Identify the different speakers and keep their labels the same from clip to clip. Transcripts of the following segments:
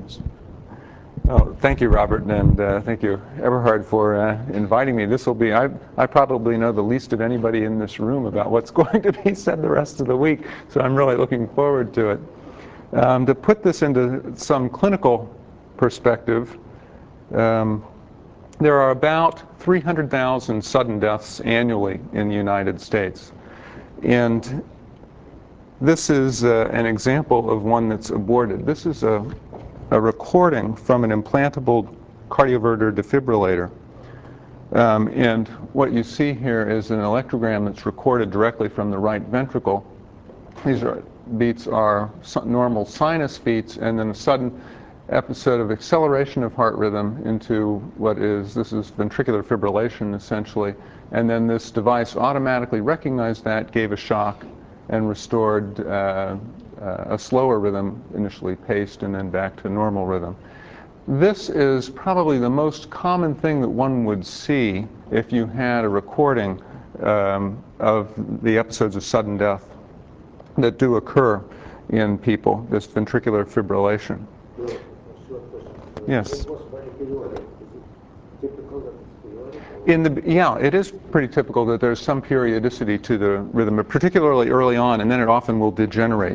Speaker 1: arrhythmias.
Speaker 2: Oh, thank you, Robert, and thank you, Eberhard, for inviting me. This will be, I probably know the least of anybody in this room about what's going to be said the rest of the week, so I'm really looking forward to it. To put this into some clinical perspective, there are about 300,000 sudden deaths annually in the United States. And this is an example of one that's aborted. This is a recording from an implantable cardioverter defibrillator. And what you see here is an electrogram that's recorded directly from the right ventricle. These beats are normal sinus beats, and then a sudden episode of acceleration of heart rhythm into this is ventricular fibrillation essentially, and then this device automatically recognized that, gave a shock, and restored a slower rhythm, initially paced and then back to normal rhythm. This is probably the most common thing that one would see if you had a recording of the episodes of sudden death that do occur in people, this ventricular fibrillation. Yes. Yeah, it is pretty typical that there's some periodicity to the rhythm, but particularly early on, and then it often will degenerate.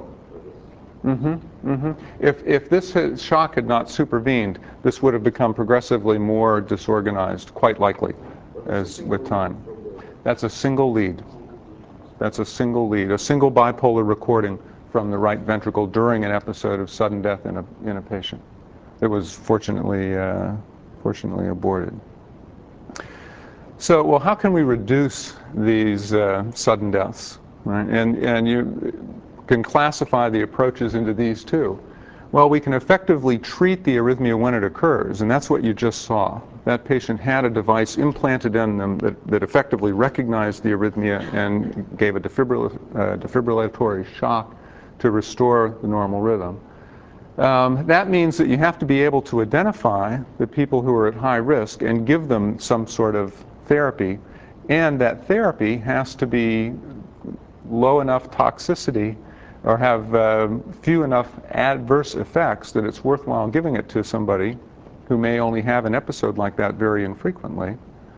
Speaker 2: If this shock had not supervened, this would have become progressively more disorganized, quite likely, as with time. That's a single lead. That's a single lead, a single bipolar recording from the right ventricle during an episode of sudden death in a patient. It was fortunately aborted. So, well, how can we reduce these sudden deaths? Right? And you can classify the approaches into these two. Well, we can effectively treat the arrhythmia when it occurs, and that's what you just saw. That patient had a device implanted in them that effectively recognized the arrhythmia and gave a defibrillatory shock to restore the normal rhythm. That means that you have to be able to identify the people who are at high risk and give them some sort of therapy, and that therapy has to be low enough toxicity or have few enough adverse effects that it's worthwhile giving it to somebody who may only have an episode like that very infrequently.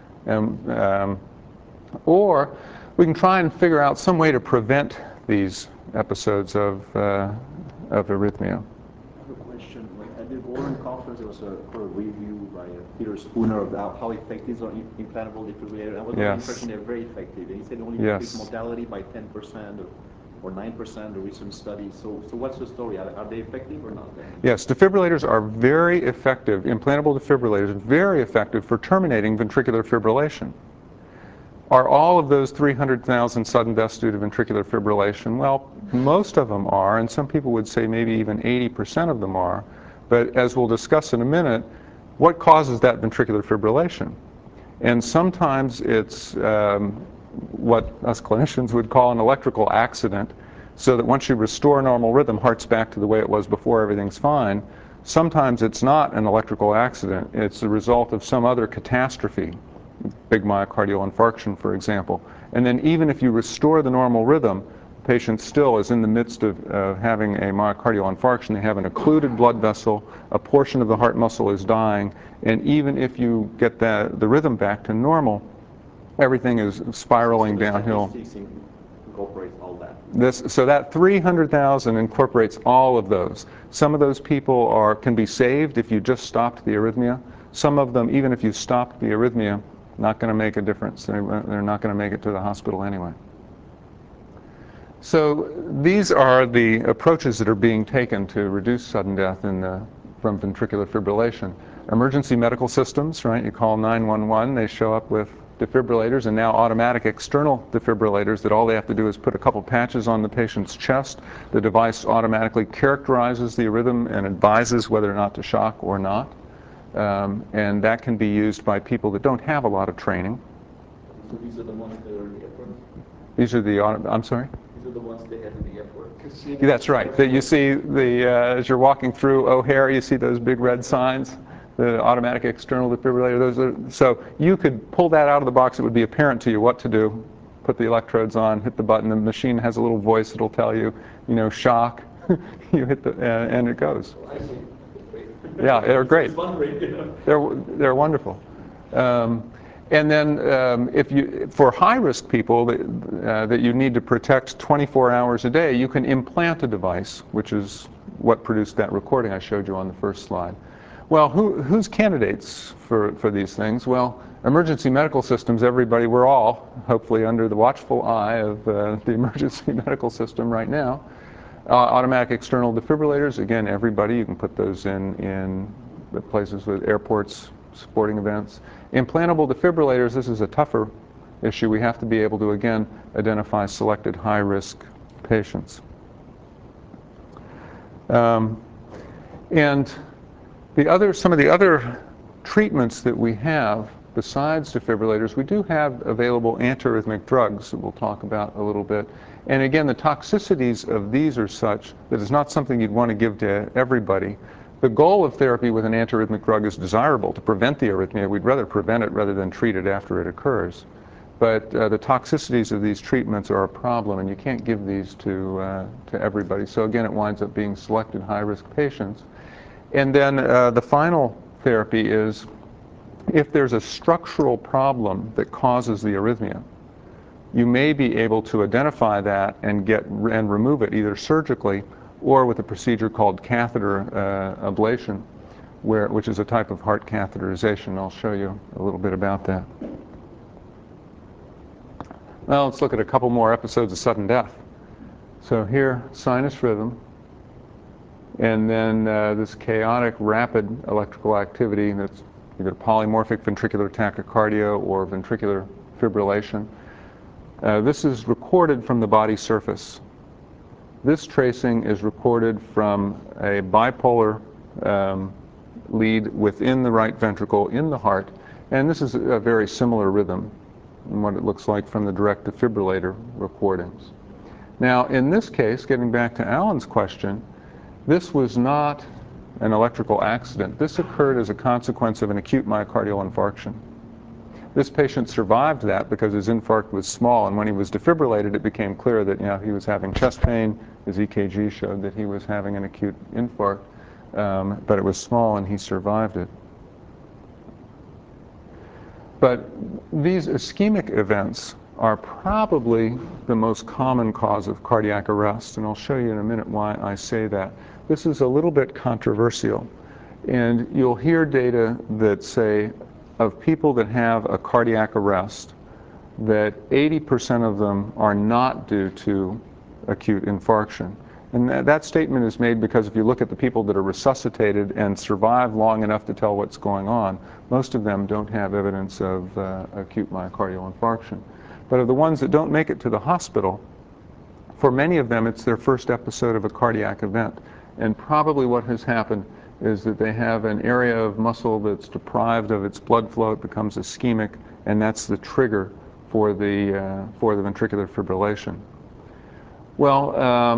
Speaker 2: Or we can try and figure out some way to prevent these episodes of arrhythmia.
Speaker 3: At the Golden Conference, there was a review by Peter Spooner of how effective are implantable defibrillators. I was under the impression they're very effective. And he said only increase mortality by 10% or 9% of recent studies. So what's the story? Are they effective or not?
Speaker 2: Yes, defibrillators are very effective. Implantable defibrillators are very effective for terminating ventricular fibrillation. Are all of those 300,000 sudden deaths due to ventricular fibrillation? Well, most of them are, and some people would say maybe even 80% of them are. But as we'll discuss in a minute, what causes that ventricular fibrillation? And sometimes it's what us clinicians would call an electrical accident, so that once you restore normal rhythm, heart's back to the way it was before, everything's fine. Sometimes it's not an electrical accident. It's the result of some other catastrophe, big myocardial infarction, for example. And then even if you restore the normal rhythm, the patient still is in the midst of having a myocardial infarction. They have an occluded blood vessel, a portion of the heart muscle is dying, and even if you get the rhythm back to normal, everything is spiraling downhill.
Speaker 3: Incorporates all that.
Speaker 2: So that 300,000 incorporates all of those. Some of those people can be saved if you just stopped the arrhythmia. Some of them, even if you stopped the arrhythmia, not going to make a difference. They're not going to make it to the hospital anyway. So these are the approaches that are being taken to reduce sudden death from ventricular fibrillation. Emergency medical systems, right? You call 911, they show up with defibrillators, and now automatic external defibrillators that all they have to do is put a couple patches on the patient's chest. The device automatically characterizes the rhythm and advises whether or not to shock or not. And that can be used by people that don't have a lot of training.
Speaker 3: So these are the ones that are in the airport?
Speaker 2: These are I'm sorry?
Speaker 3: These are the ones they have in the airport?
Speaker 2: That's right. You see as you're walking through O'Hare, you see those big red signs, the automatic external defibrillator. So you could pull that out of the box. It would be apparent to you what to do. Put the electrodes on, hit the button. The machine has a little voice that'll tell you, shock. You hit and it goes.
Speaker 1: I see.
Speaker 2: Yeah, they're great.
Speaker 3: They're
Speaker 2: wonderful. And then for high-risk people that you need to protect 24 hours a day, you can implant a device, which is what produced that recording I showed you on the first slide. Well, who's candidates for these things? Well, emergency medical systems, everybody, we're all hopefully under the watchful eye of the emergency medical system right now. Automatic external defibrillators, again, everybody, you can put those in the places with airports, sporting events. Implantable defibrillators, this is a tougher issue. We have to be able to, again, identify selected high-risk patients. And some of the other treatments that we have besides defibrillators, we do have available antiarrhythmic drugs that we'll talk about a little bit. And again, the toxicities of these are such that it's not something you'd want to give to everybody. The goal of therapy with an antiarrhythmic drug is desirable, to prevent the arrhythmia. We'd rather prevent it rather than treat it after it occurs. But the toxicities of these treatments are a problem, and you can't give these to everybody. So again, it winds up being selected high-risk patients. And then the final therapy is if there's a structural problem that causes the arrhythmia, you may be able to identify that and remove it either surgically or with a procedure called catheter ablation, which is a type of heart catheterization. I'll show you a little bit about that. Well, let's look at a couple more episodes of sudden death. So here, sinus rhythm, and then this chaotic, rapid electrical activity that's either polymorphic ventricular tachycardia or ventricular fibrillation. This is recorded from the body surface. This tracing is recorded from a bipolar lead within the right ventricle in the heart, and this is a very similar rhythm in what it looks like from the direct defibrillator recordings. Now, in this case, getting back to Alan's question, this was not an electrical accident. This occurred as a consequence of an acute myocardial infarction. This patient survived that because his infarct was small, and when he was defibrillated, it became clear that he was having chest pain. His EKG showed that he was having an acute infarct, but it was small, and he survived it. But these ischemic events are probably the most common cause of cardiac arrest, and I'll show you in a minute why I say that. This is a little bit controversial, and you'll hear data that say of people that have a cardiac arrest, that 80% of them are not due to acute infarction. And that statement is made because if you look at the people that are resuscitated and survive long enough to tell what's going on, most of them don't have evidence of acute myocardial infarction. But of the ones that don't make it to the hospital, for many of them it's their first episode of a cardiac event. And probably what has happened is that they have an area of muscle that's deprived of its blood flow, it becomes ischemic, and that's the trigger for the ventricular fibrillation. Well,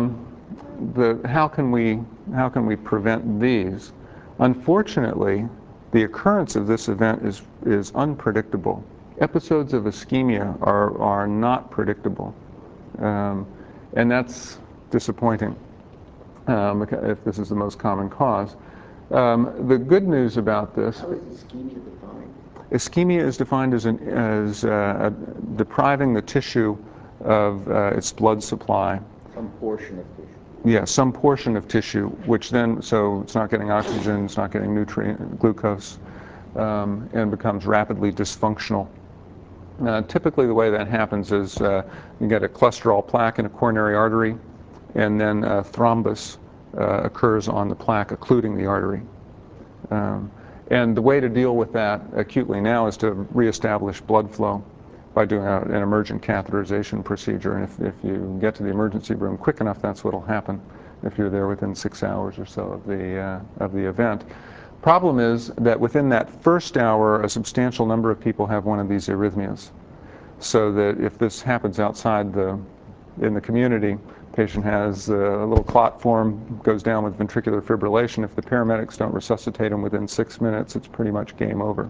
Speaker 2: how can we prevent these? Unfortunately, the occurrence of this event is unpredictable. Episodes of ischemia are not predictable, and that's disappointing if this is the most common cause. The good news about this.
Speaker 3: How is ischemia defined?
Speaker 2: Ischemia is defined as depriving the tissue of its blood supply.
Speaker 3: Some portion of tissue.
Speaker 2: Yeah, some portion of tissue, which then, so it's not getting oxygen, it's not getting glucose, and becomes rapidly dysfunctional. Typically the way that happens is you get a cholesterol plaque in a coronary artery, and then a thrombus occurs on the plaque occluding the artery. And the way to deal with that acutely now is to reestablish blood flow by doing an emergent catheterization procedure. And if you get to the emergency room quick enough, that's what will happen if you're there within 6 hours or so of the event. Problem is that within that first hour, a substantial number of people have one of these arrhythmias. So that if this happens outside in the community, patient has a little clot form, goes down with ventricular fibrillation. If the paramedics don't resuscitate him within 6 minutes, it's pretty much game over.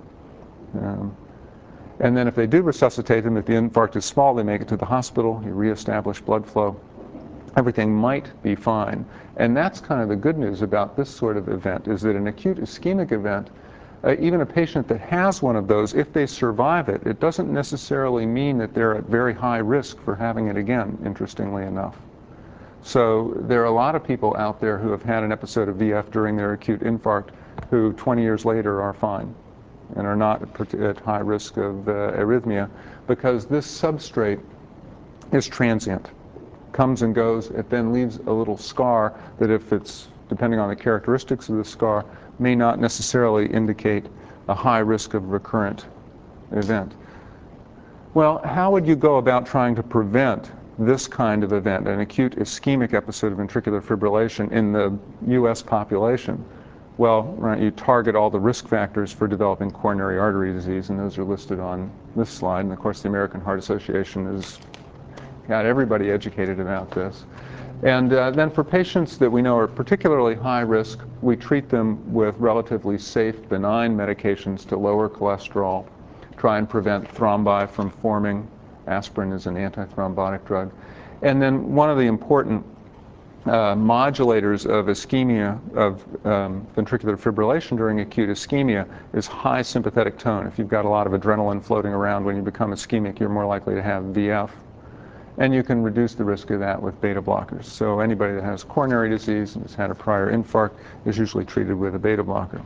Speaker 2: And then if they do resuscitate him, if the infarct is small, they make it to the hospital, you reestablish blood flow. everything might be fine. And that's kind of the good news about this sort of event, is that an acute ischemic event, even a patient that has one of those, if they survive it, it doesn't necessarily mean that they're at very high risk for having it again, interestingly enough. So there are a lot of people out there who have had an episode of VF during their acute infarct who 20 years later are fine and are not at high risk of arrhythmia, because this substrate is transient. Comes and goes. It then leaves a little scar that, if it's, depending on the characteristics of the scar, may not necessarily indicate a high risk of recurrent event. Well, how would you go about trying to prevent this kind of event, an acute ischemic episode of ventricular fibrillation in the U.S. population? Well, right, you target all the risk factors for developing coronary artery disease, and those are listed on this slide. And of course, the American Heart Association has got everybody educated about this. And then for patients that we know are particularly high risk, we treat them with relatively safe, benign medications to lower cholesterol, try and prevent thrombi from forming. Aspirin is an antithrombotic drug. And then one of the important modulators of ischemia, of ventricular fibrillation during acute ischemia, is high sympathetic tone. If you've got a lot of adrenaline floating around when you become ischemic, you're more likely to have VF. And you can reduce the risk of that with beta blockers. So anybody that has coronary disease and has had a prior infarct is usually treated with a beta blocker.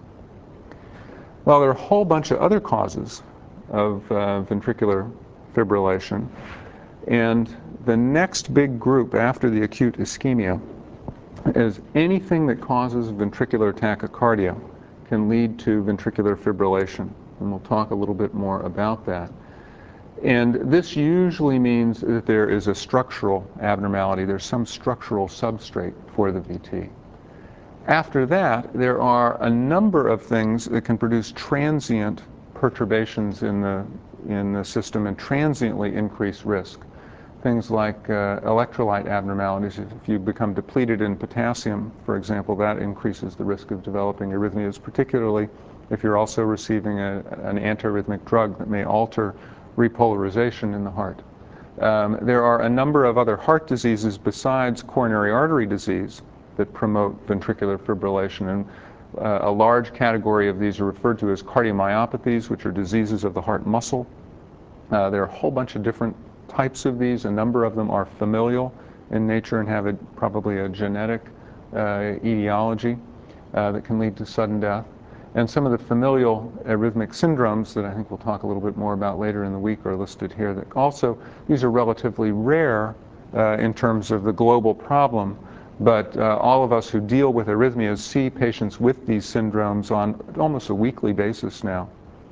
Speaker 2: Well, there are a whole bunch of other causes of ventricular fibrillation. And the next big group after the acute ischemia is anything that causes ventricular tachycardia can lead to ventricular fibrillation. And we'll talk a little bit more about that. And this usually means that there is a structural abnormality. There's some structural substrate for the VT. After that, there are a number of things that can produce transient perturbations in the system and transiently increase risk. Things like electrolyte abnormalities. If you become depleted in potassium, for example, that increases the risk of developing arrhythmias, particularly if you're also receiving an antiarrhythmic drug that may alter repolarization in the heart. There are a number of other heart diseases besides coronary artery disease that promote ventricular fibrillation, and a large category of these are referred to as cardiomyopathies, which are diseases of the heart muscle. There are a whole bunch of different types of these. A number of them are familial in nature and have probably a genetic etiology that can lead to sudden death. And some of the familial arrhythmic syndromes that I think we'll talk a little bit more about later in the week are listed here. That also, these are relatively rare in terms of the global problem, but all of us who deal with arrhythmias see patients with these syndromes on almost a weekly basis now.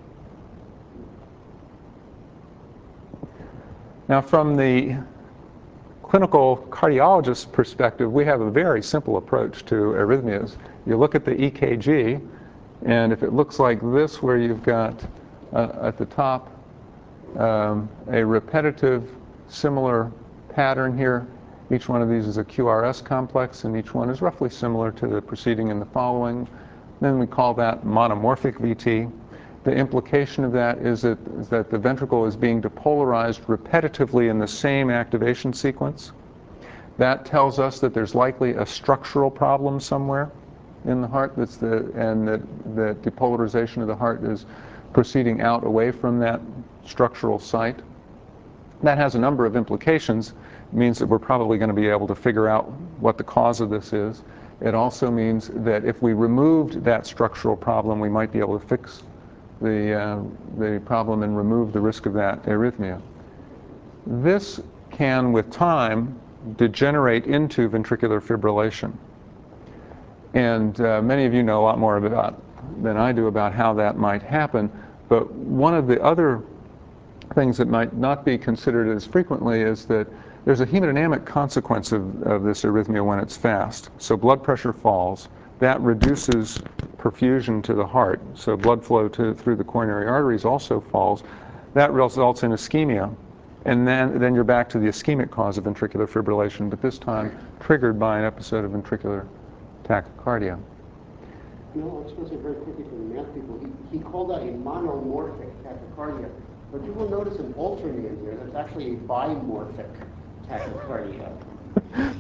Speaker 2: Now, from the clinical cardiologist perspective, we have a very simple approach to arrhythmias. You look at the EKG, and if it looks like this, where you've got at the top a repetitive similar pattern here, each one of these is a QRS complex, and each one is roughly similar to the preceding and the following. Then we call that monomorphic VT. The implication of that is that the ventricle is being depolarized repetitively in the same activation sequence. That tells us that there's likely a structural problem somewhere in the heart, and that the depolarization of the heart is proceeding out away from that structural site. That has a number of implications. It means that we're probably going to be able to figure out what the cause of this is. It also means that if we removed that structural problem, we might be able to fix the problem and remove the risk of that arrhythmia. This can, with time, degenerate into ventricular fibrillation. And many of you know a lot more than I do about how that might happen. But one of the other things that might not be considered as frequently is that there's a hemodynamic consequence of this arrhythmia when it's fast. So blood pressure falls. That reduces perfusion to the heart. So blood flow through the coronary arteries also falls. That results in ischemia. And then you're back to the ischemic cause of ventricular fibrillation, but this time triggered by an episode of ventricular tachycardia.
Speaker 1: No, I was going to say very quickly for the math people, he called that a monomorphic tachycardia, but you will notice an alternate in here that's actually a bimorphic tachycardia.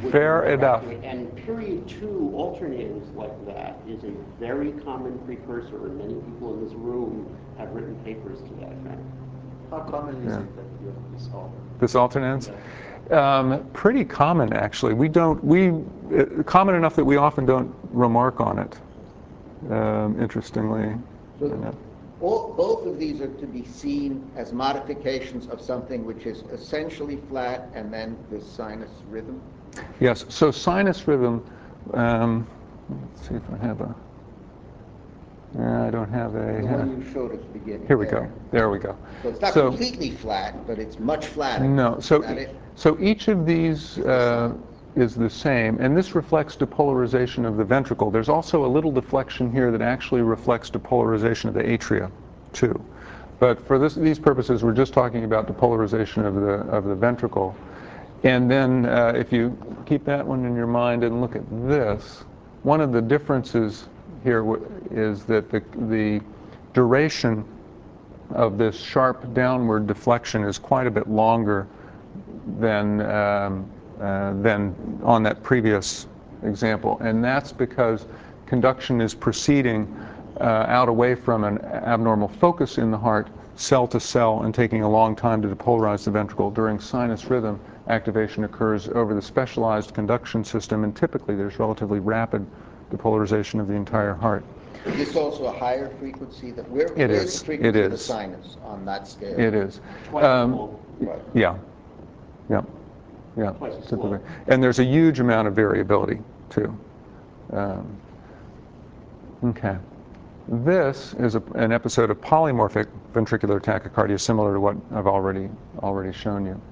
Speaker 2: Fair enough.
Speaker 1: And period 2 alternators like that is a very common precursor, and many people in this room have written papers to that effect.
Speaker 3: How common is it that you have this alternate?
Speaker 2: This alternance?
Speaker 3: Yeah.
Speaker 2: Pretty common, actually. Common enough that we often don't remark on it, interestingly.
Speaker 4: So both of these are to be seen as modifications of something which is essentially flat, and then this sinus rhythm?
Speaker 2: Yes, so sinus rhythm, let's see if I have a, I don't have a...
Speaker 4: The one you showed at the beginning.
Speaker 2: Here we go. There we go.
Speaker 4: So it's not completely flat, but it's much flatter.
Speaker 2: No, so each of these is the same, and this reflects depolarization of the ventricle. There's also a little deflection here that actually reflects depolarization of the atria, too. But for these purposes, we're just talking about depolarization of the ventricle. And then if you keep that one in your mind and look at this, one of the differences here is that the duration of this sharp downward deflection is quite a bit longer than on that previous example. And that's because conduction is proceeding out away from an abnormal focus in the heart, cell to cell, and taking a long time to depolarize the ventricle. During sinus rhythm, activation occurs over the specialized conduction system, and typically there's relatively rapid depolarization of the entire heart.
Speaker 4: Is this also a higher frequency? Where's the frequency of the sinus on that scale?
Speaker 2: It is. Yeah. Typically. And there's a huge amount of variability, too. Okay. This is an episode of polymorphic ventricular tachycardia, similar to what I've already shown you.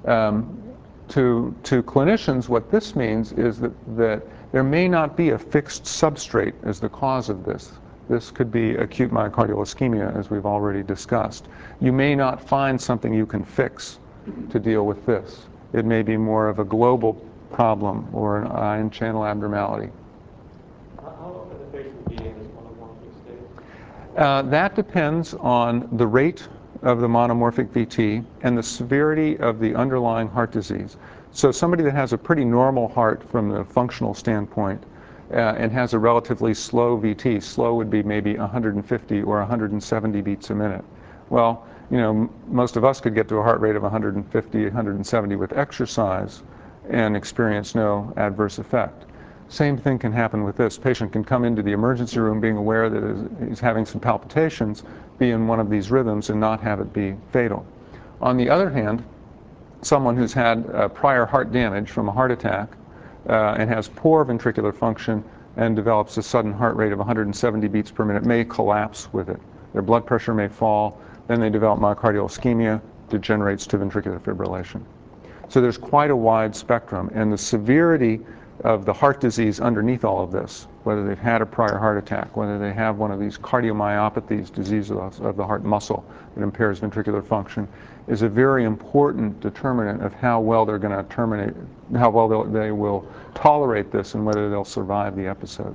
Speaker 2: To clinicians, what this means is that there may not be a fixed substrate as the cause of this. This could be acute myocardial ischemia, as we've already discussed. You may not find something you can fix to deal with this. It may be more of a global problem or an ion channel abnormality.
Speaker 5: How often the patient be in this monomorphic state?
Speaker 2: That depends on the rate of the monomorphic VT and the severity of the underlying heart disease. So somebody that has a pretty normal heart from the functional standpoint and has a relatively slow VT, slow would be maybe 150 or 170 beats a minute. Well, most of us could get to a heart rate of 150, 170 with exercise and experience no adverse effect. Same thing can happen with this. Patient can come into the emergency room being aware that he's having some palpitations, be in one of these rhythms, and not have it be fatal. On the other hand, someone who's had prior heart damage from a heart attack and has poor ventricular function and develops a sudden heart rate of 170 beats per minute may collapse with it. Their blood pressure may fall, then they develop myocardial ischemia, degenerates to ventricular fibrillation. So there's quite a wide spectrum, and the severity of the heart disease underneath all of this, whether they've had a prior heart attack, whether they have one of these cardiomyopathies, disease of the heart muscle that impairs ventricular function, is a very important determinant of how well they're going to terminate, how well they will tolerate this, and whether they'll survive the episode.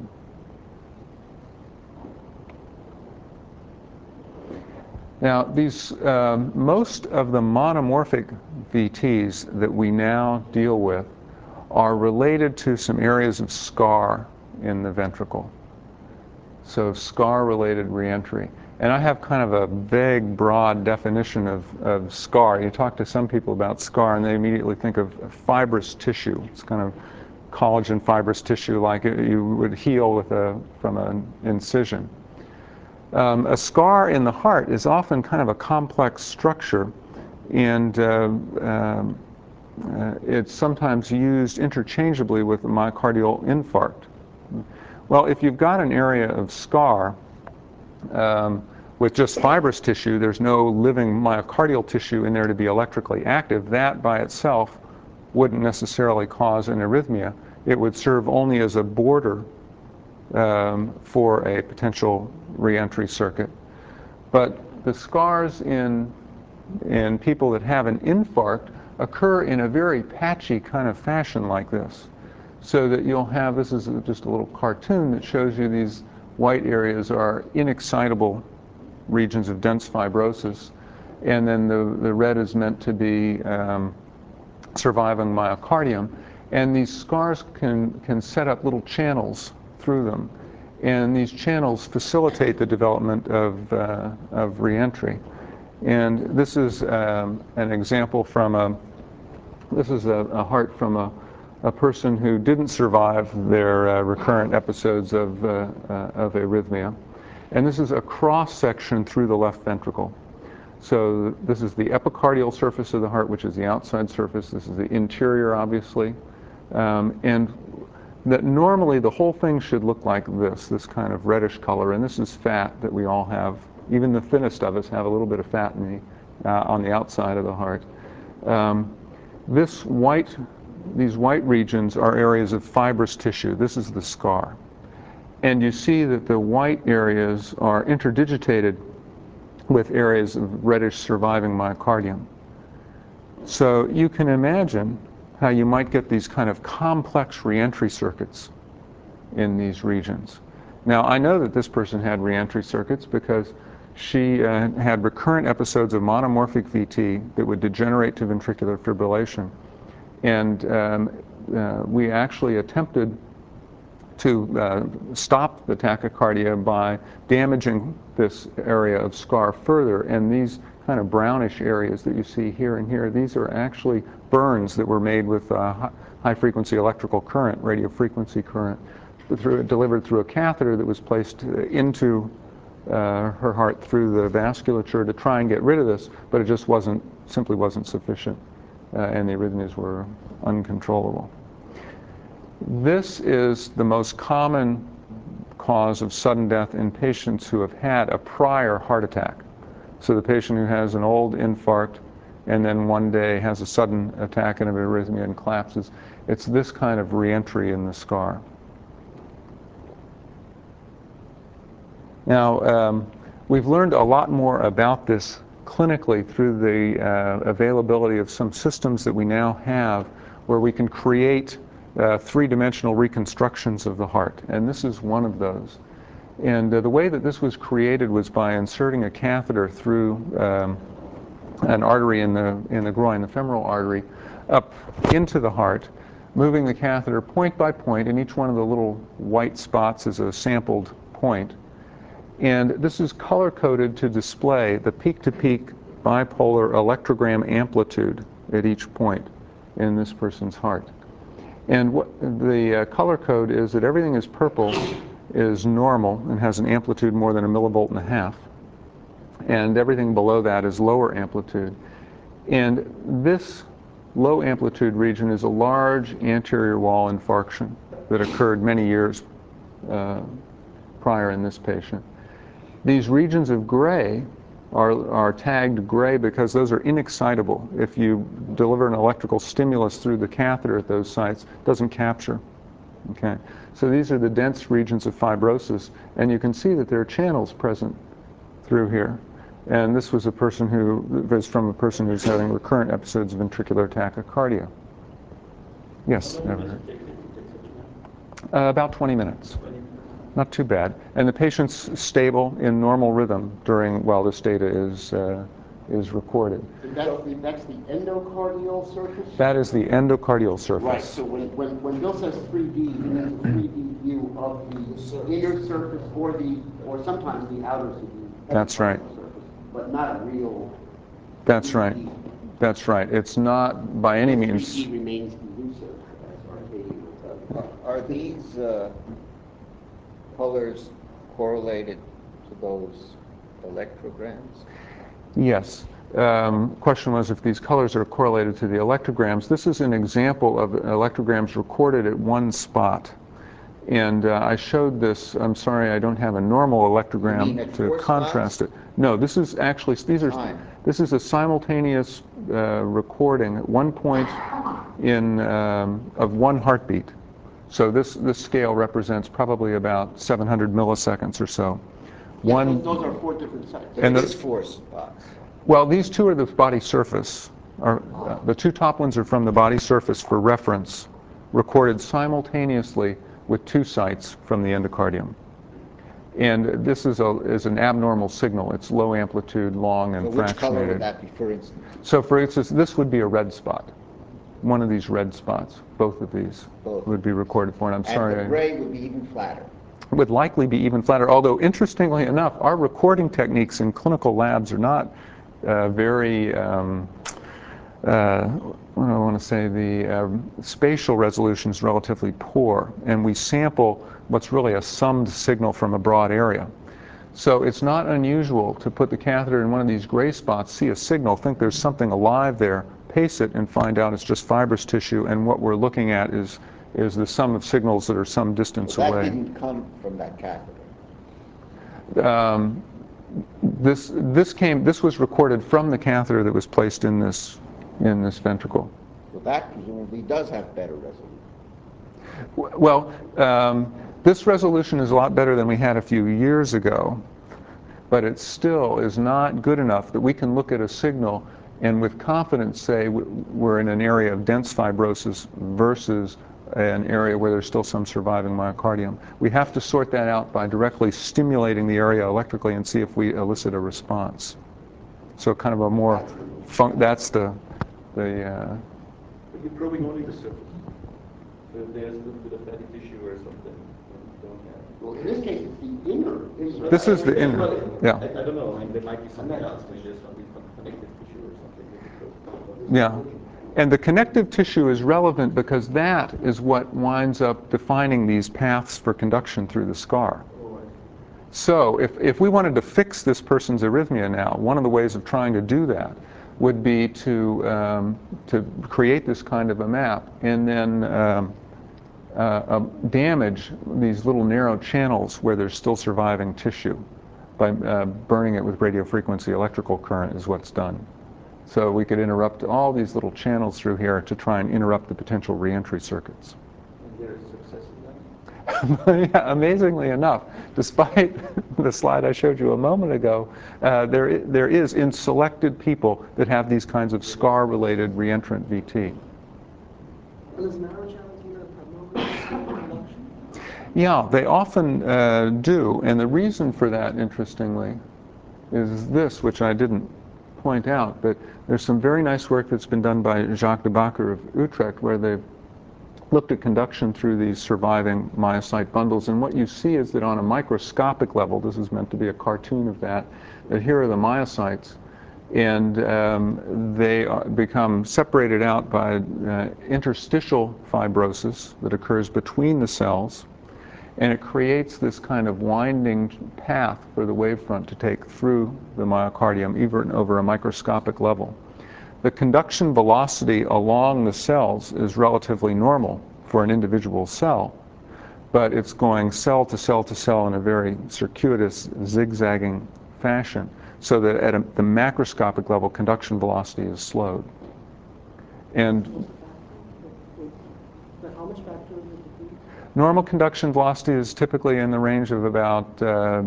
Speaker 2: Now, most of the monomorphic VTs that we now deal with are related to some areas of scar in the ventricle. So scar-related reentry. And I have kind of a vague, broad definition of scar. You talk to some people about scar and they immediately think of fibrous tissue. It's kind of collagen fibrous tissue like you would heal from an incision. A scar in the heart is often kind of a complex structure, and it's sometimes used interchangeably with a myocardial infarct. Well, if you've got an area of scar with just fibrous tissue, there's no living myocardial tissue in there to be electrically active, that by itself wouldn't necessarily cause an arrhythmia. It would serve only as a border for a potential reentry circuit. But the scars in people that have an infarct occur in a very patchy kind of fashion like this. So that you'll have, this is just a little cartoon that shows you these white areas are inexcitable regions of dense fibrosis, and then the red is meant to be surviving myocardium. And these scars can set up little channels through them. And these channels facilitate the development of reentry. And this is an example from this is a heart from a person who didn't survive their recurrent episodes of arrhythmia. And this is a cross-section through the left ventricle. So this is the epicardial surface of the heart, which is the outside surface. This is the interior, obviously. And that normally the whole thing should look like this kind of reddish color. And this is fat that we all have. Even the thinnest of us have a little bit of fat on the outside of the heart. These white regions are areas of fibrous tissue. This is the scar. And you see that the white areas are interdigitated with areas of reddish surviving myocardium. So you can imagine how you might get these kind of complex reentry circuits in these regions. Now, I know that this person had reentry circuits because she had recurrent episodes of monomorphic VT that would degenerate to ventricular fibrillation. And we actually attempted to stop the tachycardia by damaging this area of scar further. And these kind of brownish areas that you see here and here, these are actually burns that were made with high-frequency electrical current, radio-frequency current, delivered through a catheter that was placed into her heart through the vasculature to try and get rid of this, but it just simply wasn't sufficient, and the arrhythmias were uncontrollable. This is the most common cause of sudden death in patients who have had a prior heart attack. So the patient who has an old infarct and then one day has a sudden attack and an arrhythmia and collapses, it's this kind of reentry in the scar. Now, we've learned a lot more about this clinically through the availability of some systems that we now have where we can create three-dimensional reconstructions of the heart, and this is one of those. And the way that this was created was by inserting a catheter through an artery in the groin, the femoral artery, up into the heart, moving the catheter point by point, and each one of the little white spots is a sampled point. And this is color-coded to display the peak-to-peak bipolar electrogram amplitude at each point in this person's heart. And what the color code is that everything is purple is normal and has an amplitude more than 1.5 millivolts, and everything below that is lower amplitude. And this low amplitude region is a large anterior wall infarction that occurred many years prior in this patient. These regions of gray are tagged gray because those are inexcitable. If you deliver an electrical stimulus through the catheter at those sites, it doesn't capture. Okay, so these are the dense regions of fibrosis, and you can see that there are channels present through here. And this was from a person who's having recurrent episodes of ventricular tachycardia. Yes, about 20 minutes. Not too bad. And the patient's stable in normal rhythm while this data is recorded.
Speaker 1: That's the endocardial surface?
Speaker 2: That is the endocardial surface.
Speaker 1: Right, so when Bill says 3D, he means a 3D view of the inner surface or sometimes the outer surface.
Speaker 2: That's right.
Speaker 1: Surface, but not a real.
Speaker 2: That's
Speaker 1: 3D.
Speaker 2: right. That's right. It's not by any means.
Speaker 1: 3D remains elusive, as Arcadia will tell you.
Speaker 4: Are these colors correlated to those electrograms?
Speaker 2: Yes. Question was if these colors are correlated to the electrograms. This is an example of electrograms recorded at one spot. And I showed this. I'm sorry, I don't have a normal electrogram to contrast it. No, this is actually, this is a simultaneous recording at one point of one heartbeat. So this scale represents probably about 700 milliseconds or so.
Speaker 1: Yeah, those are 4 different sites.
Speaker 4: And there's 4 spots.
Speaker 2: Well, these 2 are the body surface. The 2 top ones are from the body surface for reference, recorded simultaneously with 2 sites from the endocardium. And this is an abnormal signal. It's low amplitude, long, and
Speaker 4: so
Speaker 2: fractionated.
Speaker 4: which color would that be, for instance?
Speaker 2: So for instance, this would be a red spot. one of these red spots. Both of these would be recorded for, and I'm sorry.
Speaker 4: And the gray would be even flatter.
Speaker 2: Would likely be even flatter, although interestingly enough, our recording techniques in clinical labs are not very, what do I want to say, the spatial resolution is relatively poor, and we sample what's really a summed signal from a broad area. So it's not unusual to put the catheter in one of these gray spots, see a signal, think there's something alive there, pace it, and find out it's just fibrous tissue, and what we're looking at is the sum of signals that are some distance
Speaker 4: Well,
Speaker 2: away.
Speaker 4: that didn't come from that catheter.
Speaker 2: This was recorded from the catheter that was placed in this ventricle.
Speaker 4: So that presumably does have better resolution.
Speaker 2: Well, this resolution is a lot better than we had a few years ago, but it still is not good enough that we can look at a signal and with confidence say we're in an area of dense fibrosis versus an area where there's still some surviving myocardium. We have to sort that out by directly stimulating the area electrically and see if we elicit a response. So kind of a more, that's the
Speaker 5: But you're probing only the surface. So if there's a little bit of fatty tissue or something, you don't have.
Speaker 1: Well, in this case, it's the inner.
Speaker 2: This is the inner, yeah.
Speaker 5: I don't know, I mean, there might be something else, maybe there's something connective tissue or something.
Speaker 2: Yeah. And the connective tissue is relevant because that is what winds up defining these paths for conduction through the scar. So if we wanted to fix this person's arrhythmia now, one of the ways of trying to do that would be to create this kind of a map and then damage these little narrow channels where there's still surviving tissue by burning it with radiofrequency electrical current is what's done. So we could interrupt all these little channels through here to try and interrupt the potential reentry circuits.
Speaker 5: And there is success in that?
Speaker 2: Yeah, amazingly enough, despite the slide I showed you a moment ago, there is in selected people that have these kinds of scar-related reentrant VT.
Speaker 5: Well, is narrow channels here abnormal conduction?
Speaker 2: Yeah, they often do, and the reason for that, interestingly, is this, which I didn't point out, but there's some very nice work that's been done by Jacques de Backer of Utrecht where they've looked at conduction through these surviving myocyte bundles, and what you see is that on a microscopic level, this is meant to be a cartoon of that here are the myocytes, and they become separated out by interstitial fibrosis that occurs between the cells, and it creates this kind of winding path for the wavefront to take through the myocardium, even over a microscopic level. The conduction velocity along the cells is relatively normal for an individual cell, but it's going cell to cell to cell in a very circuitous, zigzagging fashion, so that at the macroscopic level, conduction velocity is slowed. And
Speaker 5: How much factor is it?
Speaker 2: normal conduction velocity is typically in the range of about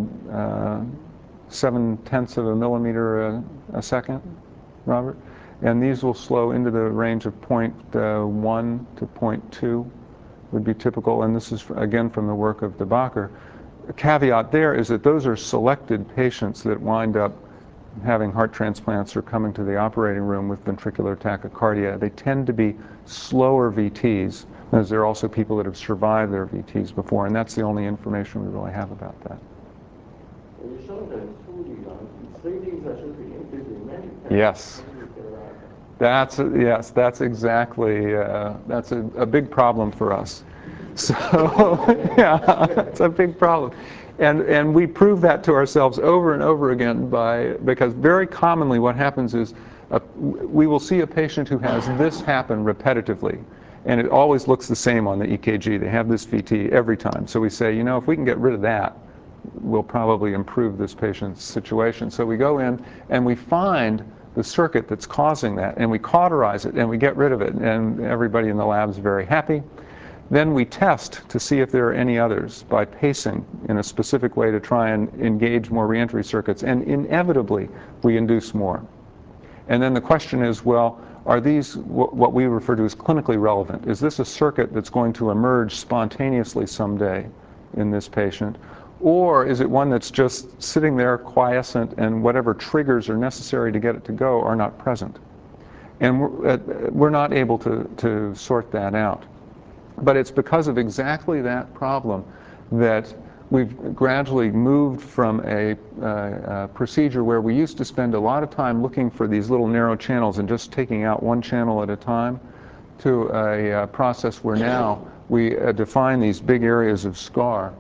Speaker 2: 0.7 of a millimeter a second, Robert. And these will slow into the range of 0.1 to 0.2 would be typical. And this is, again, from the work of de Backer. A caveat there is that those are selected patients that wind up having heart transplants or coming to the operating room with ventricular tachycardia. They tend to be slower VTs, as there are also people that have survived their VTs before, and that's the only information we really have about that.
Speaker 5: You showed that 2D line. 3D is actually the increasing.
Speaker 2: Yes. That's exactly, that's a big problem for us. So, yeah, it's a big problem. And we prove that to ourselves over and over again because very commonly what happens is we will see a patient who has this happen repetitively, and it always looks the same on the EKG. They have this VT every time. So we say, you know, if we can get rid of that, we'll probably improve this patient's situation. So we go in and we find the circuit that's causing that, and we cauterize it, and we get rid of it, and everybody in the lab is very happy. Then we test to see if there are any others by pacing in a specific way to try and engage more reentry circuits, and inevitably we induce more. And then the question is, well, are these what we refer to as clinically relevant? Is this a circuit that's going to emerge spontaneously someday in this patient? Or is it one that's just sitting there quiescent and whatever triggers are necessary to get it to go are not present? And we're not able to sort that out. But it's because of exactly that problem that we've gradually moved from a procedure where we used to spend a lot of time looking for these little narrow channels and just taking out one channel at a time to a process where now we define these big areas of scar.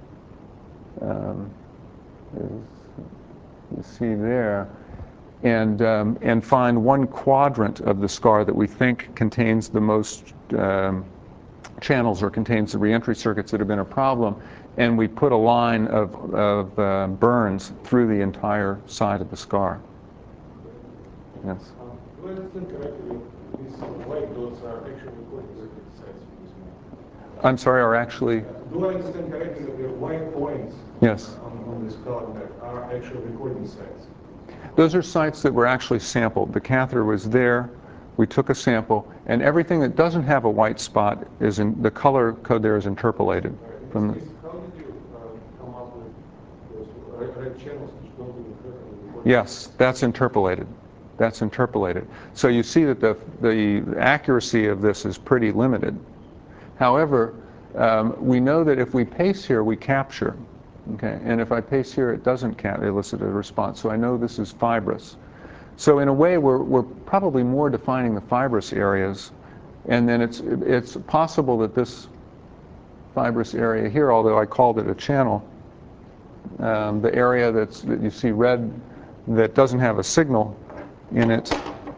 Speaker 2: You see there, and find one quadrant of the scar that we think contains the most channels or contains the reentry circuits that have been a problem, and we put a line of burns through the entire side of the scar. Yes.
Speaker 5: Do I understand correctly, these white dots are actually recording sites for this map?
Speaker 2: I'm sorry, are actually?
Speaker 5: Do I understand correctly that the white points
Speaker 2: yes.
Speaker 5: on this color map are actually recording sites?
Speaker 2: Those are sites that were actually sampled. The catheter was there, we took a sample, and everything that doesn't have a white spot is in the color code there is interpolated.
Speaker 5: How did you come up with those red channels which don't even record?
Speaker 2: Yes, that's interpolated. That's interpolated. So you see that the accuracy of this is pretty limited. However, we know that if we pace here, we capture. Okay, and if I pace here, it doesn't elicit a response. So I know this is fibrous. So in a way, we're probably more defining the fibrous areas, and then it's possible that this fibrous area here, although I called it a channel, the area that you see red that doesn't have a signal in it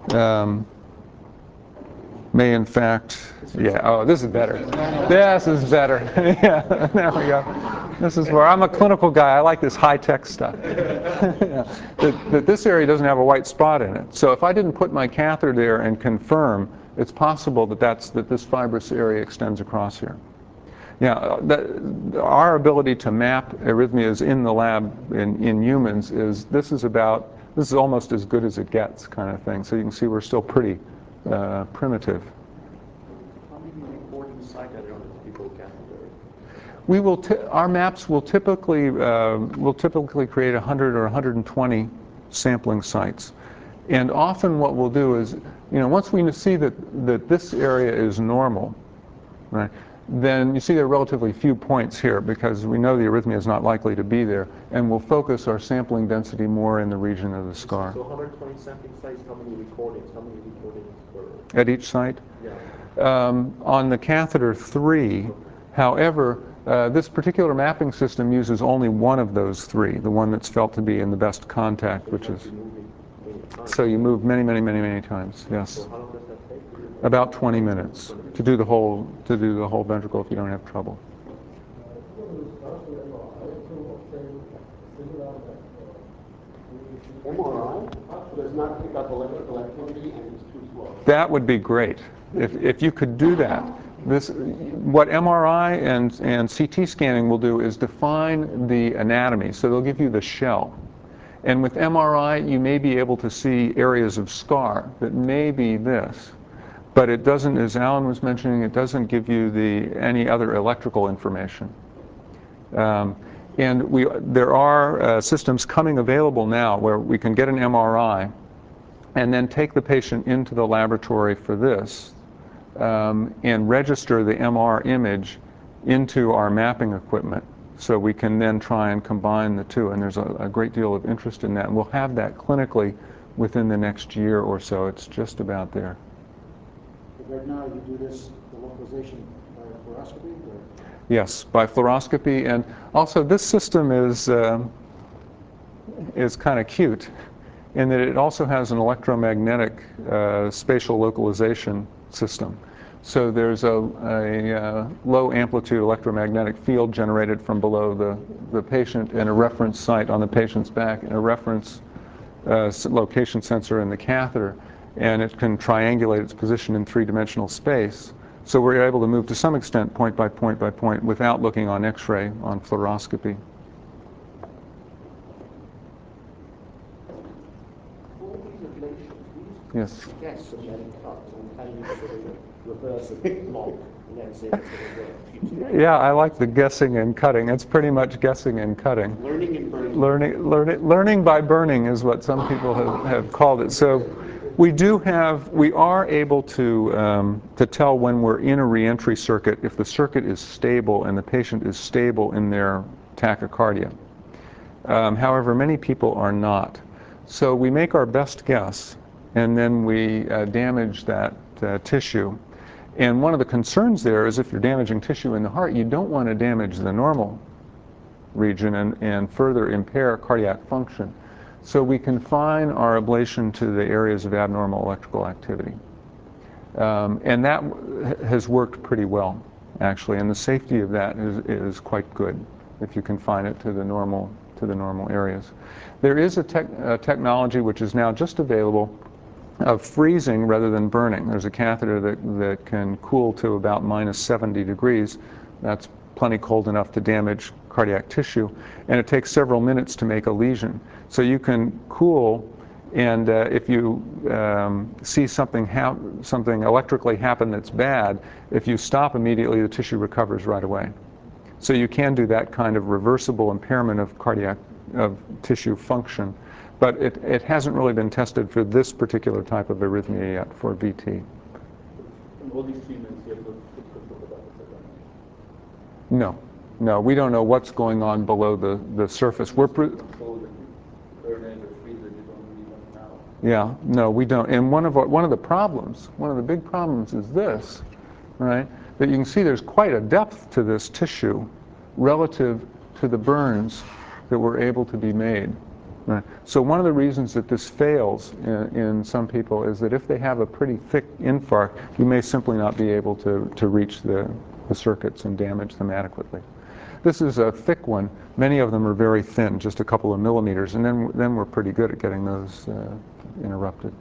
Speaker 2: may in fact, yeah, oh, this is better. This is better. Yeah, there we go. This is where I'm a clinical guy. I like this high-tech stuff. Yeah. That this area doesn't have a white spot in it. So if I didn't put my catheter there and confirm, it's possible that this fibrous area extends across here. Yeah, our ability to map arrhythmias in the lab in humans this is almost as good as it gets kind of thing. So you can see we're still pretty primitive.
Speaker 1: How many recording sites are on the people catheter?
Speaker 2: We will our maps will typically create 100 or 120 sampling sites, and often what we'll do is, once we see that this area is normal, right? Then you see there are relatively few points here because we know the arrhythmia is not likely to be there, and we'll focus our sampling density more in the region of the scar.
Speaker 5: So 120 sampling sites, how many recordings per?
Speaker 2: At each site?
Speaker 5: Yeah.
Speaker 2: On the catheter 3, however, this particular mapping system uses only one of those 3, the one that's felt to be in the best contact, which is. So you move many, many, many, many times. Yes.
Speaker 5: So how long does that take?
Speaker 2: About 20 minutes to do the whole ventricle if you don't have trouble.
Speaker 1: MRI does not pick up electrical activity and it's too slow.
Speaker 2: That would be great if you could do that. What MRI and CT scanning will do is define the anatomy. So they'll give you the shell. And with MRI, you may be able to see areas of scar that may be this. But it doesn't, as Alan was mentioning, it doesn't give you any other electrical information. And there are systems coming available now where we can get an MRI and then take the patient into the laboratory for this and register the MR image into our mapping equipment. So we can then try and combine the two, and there's a great deal of interest in that. And we'll have that clinically within the next year or so. It's just about there.
Speaker 6: Right now, you do this, the localization by fluoroscopy? Or?
Speaker 2: Yes, by fluoroscopy, and also this system is kind of cute in that it also has an electromagnetic spatial localization system. So there's a low amplitude electromagnetic field generated from below the patient and a reference site on the patient's back and a reference location sensor in the catheter, and it can triangulate its position in three-dimensional space. So we're able to move to some extent point by point by point without looking on X-ray, on fluoroscopy.
Speaker 1: All these ablations,
Speaker 2: Yes.
Speaker 1: guess and then cut and how you sort of reverse a block and then say it's going to work.
Speaker 2: Yeah, I like the guessing and cutting. It's pretty much guessing and cutting.
Speaker 1: Learning and burning.
Speaker 2: Learning by burning is what some people have called it. So We are able to tell when we're in a reentry circuit if the circuit is stable and the patient is stable in their tachycardia. However, many people are not. So we make our best guess, and then we damage that tissue. And one of the concerns there is if you're damaging tissue in the heart, you don't want to damage the normal region and further impair cardiac function. So we confine our ablation to the areas of abnormal electrical activity. And that has worked pretty well, actually, and the safety of that is quite good if you confine it to the normal areas. There is a technology which is now just available of freezing rather than burning. There's a catheter that can cool to about -70 degrees. That's plenty cold enough to damage cardiac tissue, and it takes several minutes to make a lesion. So you can cool, and if you see something electrically happen that's bad, if you stop immediately, the tissue recovers right away. So you can do that kind of reversible impairment of tissue function. But it hasn't really been tested for this particular type of arrhythmia yet, for VT.
Speaker 5: In all these treatments, you have no control about the
Speaker 2: No, we don't know what's going on below the surface. Yeah, no, we don't. And one of the big problems is this, right? That you can see there's quite a depth to this tissue relative to the burns that were able to be made. Right. So one of the reasons that this fails in some people is that if they have a pretty thick infarct, you may simply not be able to reach the circuits and damage them adequately. This is a thick one. Many of them are very thin, just a couple of millimeters, and then we're pretty good at getting those interrupted.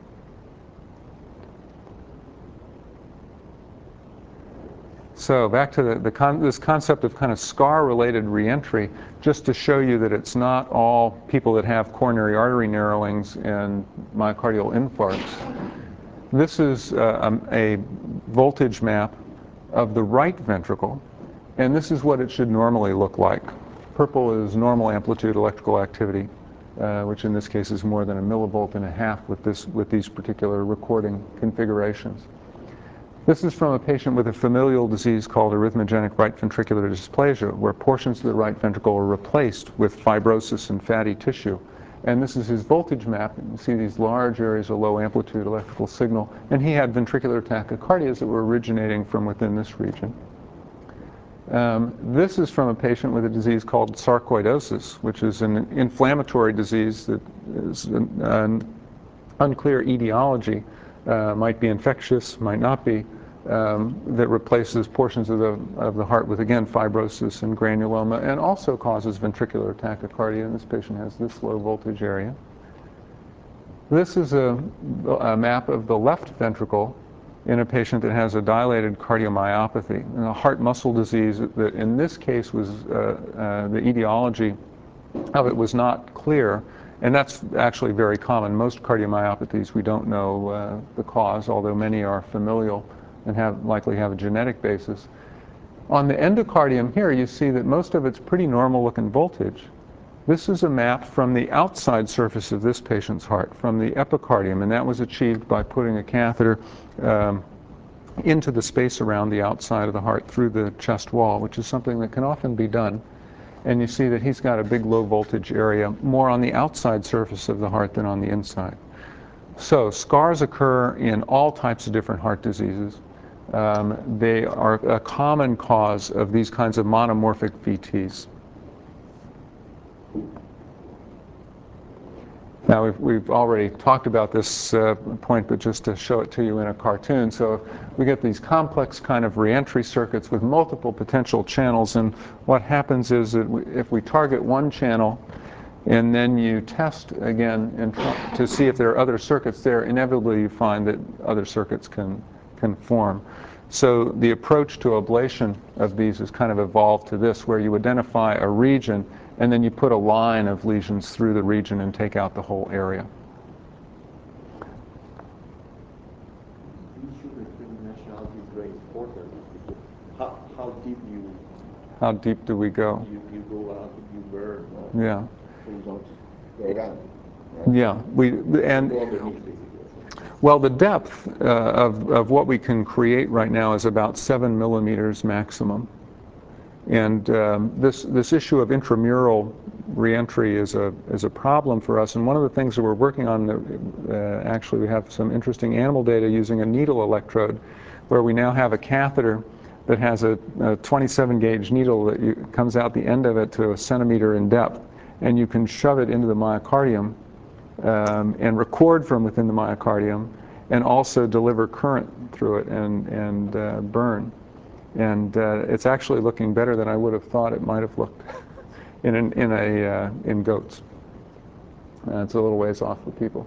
Speaker 2: So back to this concept of kind of scar-related reentry, just to show you that it's not all people that have coronary artery narrowings and myocardial infarcts. This is a voltage map of the right ventricle, and this is what it should normally look like. Purple is normal amplitude electrical activity, which in this case is more than 1.5 millivolts with these particular recording configurations. This is from a patient with a familial disease called arrhythmogenic right ventricular dysplasia, where portions of the right ventricle are replaced with fibrosis and fatty tissue. And this is his voltage map. You can see these large areas of low amplitude electrical signal. And he had ventricular tachycardias that were originating from within this region. This is from a patient with a disease called sarcoidosis, which is an inflammatory disease that is an unclear etiology. Might be infectious, might not be, that replaces portions of the heart with, again, fibrosis and granuloma, and also causes ventricular tachycardia, and this patient has this low voltage area. This is a map of the left ventricle in a patient that has a dilated cardiomyopathy, and a heart muscle disease that in this case was, the etiology of it was not clear. And that's actually very common. Most cardiomyopathies, we don't know the cause, although many are familial and likely have a genetic basis. On the endocardium here, you see that most of it's pretty normal looking voltage. This is a map from the outside surface of this patient's heart, from the epicardium, and that was achieved by putting a catheter into the space around the outside of the heart through the chest wall, which is something that can often be done. And you see that he's got a big low voltage area more on the outside surface of the heart than on the inside. So scars occur in all types of different heart diseases. They are a common cause of these kinds of monomorphic VTs. Now, we've already talked about this point, but just to show it to you in a cartoon. So we get these complex kind of reentry circuits with multiple potential channels, and what happens is that if we target one channel and then you test again and to see if there are other circuits there, inevitably you find that other circuits can form. So the approach to ablation of these has kind of evolved to this, where you identify a region and then you put a line of lesions through the region and take out the whole area.
Speaker 5: The issue between nationality is very important.
Speaker 2: How deep do we go?
Speaker 5: You go out, you burn.
Speaker 2: Yeah.
Speaker 4: So you don't go down.
Speaker 2: Yeah. Well, the depth of what we can create right now is about 7 millimeters maximum. And this issue of intramural reentry is a problem for us. And one of the things that we're working on, actually we have some interesting animal data using a needle electrode, where we now have a catheter that has a 27 gauge needle that comes out the end of it to a centimeter in depth. And you can shove it into the myocardium and record from within the myocardium, and also deliver current through it and burn. And it's actually looking better than I would have thought it might have looked in goats. It's a little ways off for people.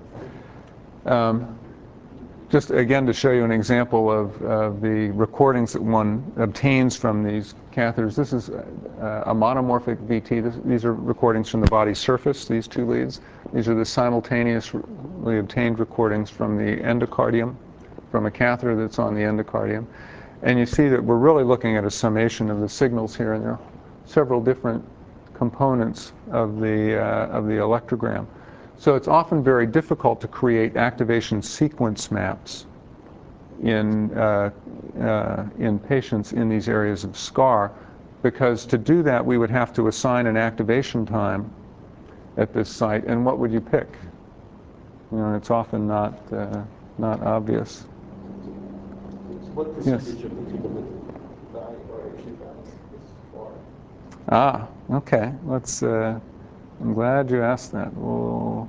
Speaker 2: Just again to show you an example of the recordings that one obtains from these catheters. This is a monomorphic VT. These are recordings from the body surface, these two leads. These are the simultaneously obtained recordings from the endocardium, from a catheter that's on the endocardium. And you see that we're really looking at a summation of the signals here, and there are several different components of the electrogram. So it's often very difficult to create activation sequence maps in patients in these areas of scar, because to do that we would have to assign an activation time at this site, and what would you pick? You know, it's often not obvious.
Speaker 5: What percentage of the people that die are actually found this far?
Speaker 2: Ah, okay. Let's. I'm glad you asked that. Well,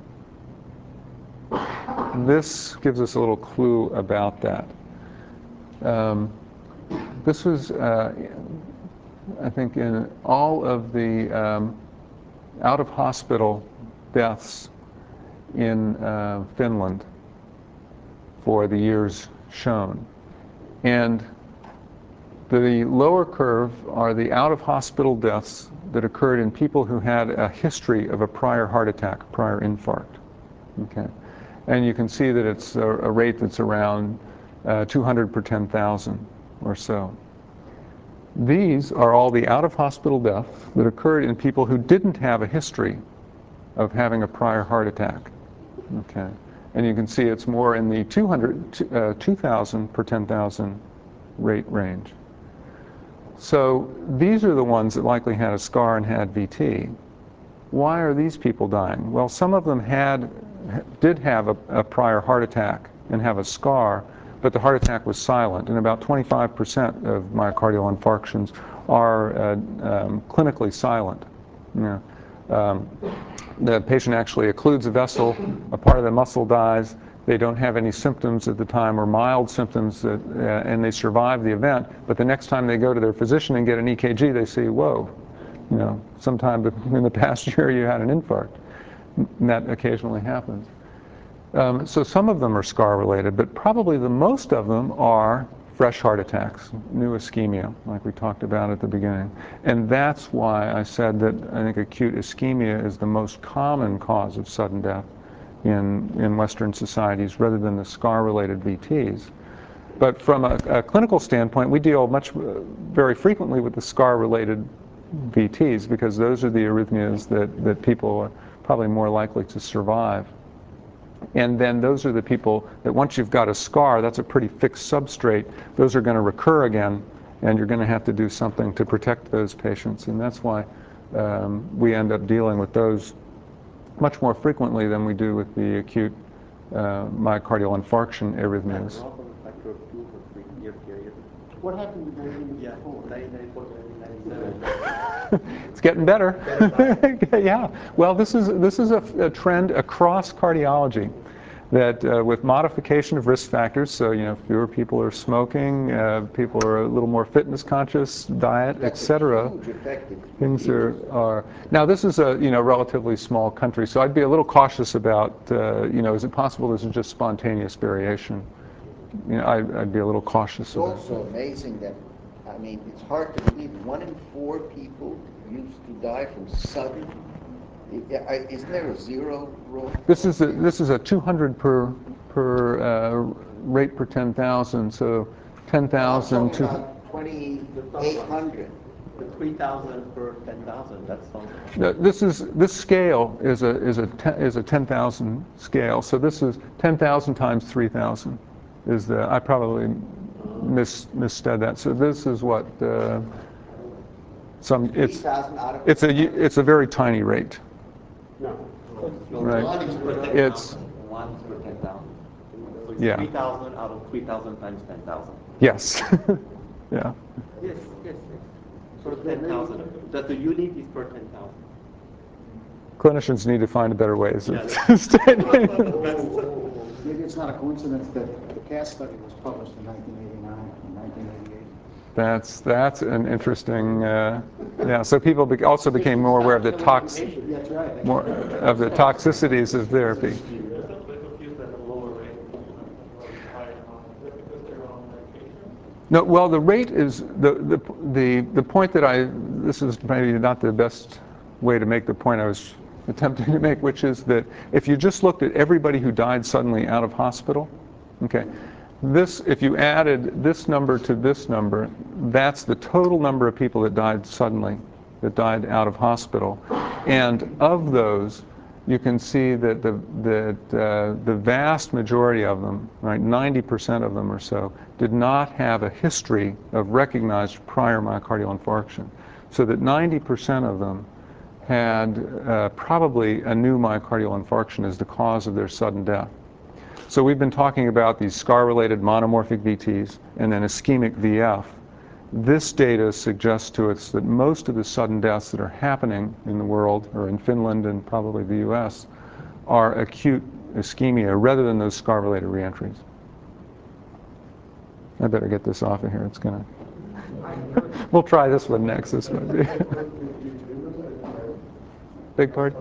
Speaker 2: this gives us a little clue about that. This was, I think, in all of the out-of-hospital deaths in Finland for the years shown. And the lower curve are the out-of-hospital deaths that occurred in people who had a history of a prior heart attack, prior infarct. Okay, and you can see that it's a rate that's around 200 per 10,000 or so. These are all the out-of-hospital deaths that occurred in people who didn't have a history of having a prior heart attack. Okay, and you can see it's more in the 2,000 per 10,000 rate range. So these are the ones that likely had a scar and had VT. Why are these people dying? Well, some of them did have a prior heart attack and have a scar, but the heart attack was silent, and about 25% of myocardial infarctions are clinically silent. You know, the patient actually occludes a vessel, a part of the muscle dies, they don't have any symptoms at the time or mild symptoms, and they survive the event, but the next time they go to their physician and get an EKG, they say, whoa, you know, sometime in the past year you had an infarct. And that occasionally happens. So some of them are scar related, but probably the most of them are fresh heart attacks, new ischemia, like we talked about at the beginning. And that's why I said that I think acute ischemia is the most common cause of sudden death in Western societies, rather than the scar-related VTs. But from a clinical standpoint, we deal very frequently with the scar-related VTs, because those are the arrhythmias that people are probably more likely to survive. And then those are the people that once you've got a scar, that's a pretty fixed substrate, those are going to recur again, and you're going to have to do something to protect those patients. And that's why we end up dealing with those much more frequently than we do with the acute myocardial infarction arrhythmias.
Speaker 6: What happened in 1994?
Speaker 2: It's getting better. Yeah. Well, this is a trend across cardiology, that with modification of risk factors, so fewer people are smoking, people are a little more fitness conscious, diet, etc. Things are now. This is a relatively small country, so I'd be a little cautious about is it possible this is just spontaneous variation? I'd be a little cautious.
Speaker 4: It's also amazing that, I mean, it's hard to believe 1 in 4 people used to die from sudden. Isn't there a zero rule?
Speaker 2: This is a 200 per rate per 10,000. So 10,000 to
Speaker 4: 2,800.
Speaker 3: The 3,000 per 10,000, that sounds...
Speaker 2: This scale is a 10,000 scale. So this is 10,000 times 3,000 is the, I probably missaid that. So this is what it's a very tiny rate.
Speaker 1: No.
Speaker 2: Right. It's
Speaker 3: 1 per 10,000. So it's
Speaker 2: yeah.
Speaker 3: 3,000 out of 3,000 times 10,000.
Speaker 2: Yes. Yeah.
Speaker 3: Yes. Per 10,000. That the unit is per 10,000.
Speaker 2: Clinicians need to find better ways of
Speaker 6: Maybe it's not a coincidence that the CAS study was published in 1989 and 1988.
Speaker 2: That's an interesting, yeah. So people also became more aware of the more of the toxicities of therapy. No, well, the rate is the point that this is maybe not the best way to make the point I was attempting to make, which is that if you just looked at everybody who died suddenly out of hospital, okay, if you added this number to this number, that's the total number of people that died suddenly, that died out of hospital, and of those, you can see that the vast majority of them, right, 90% of them or so, did not have a history of recognized prior myocardial infarction. So that 90% of them had probably a new myocardial infarction as the cause of their sudden death. So we've been talking about these scar-related monomorphic VTs and then ischemic VF. This data suggests to us that most of the sudden deaths that are happening in the world, or in Finland and probably the US, are acute ischemia rather than those scar-related reentries. I better get this off of here. It's gonna. We'll try this one next. This one. Big part.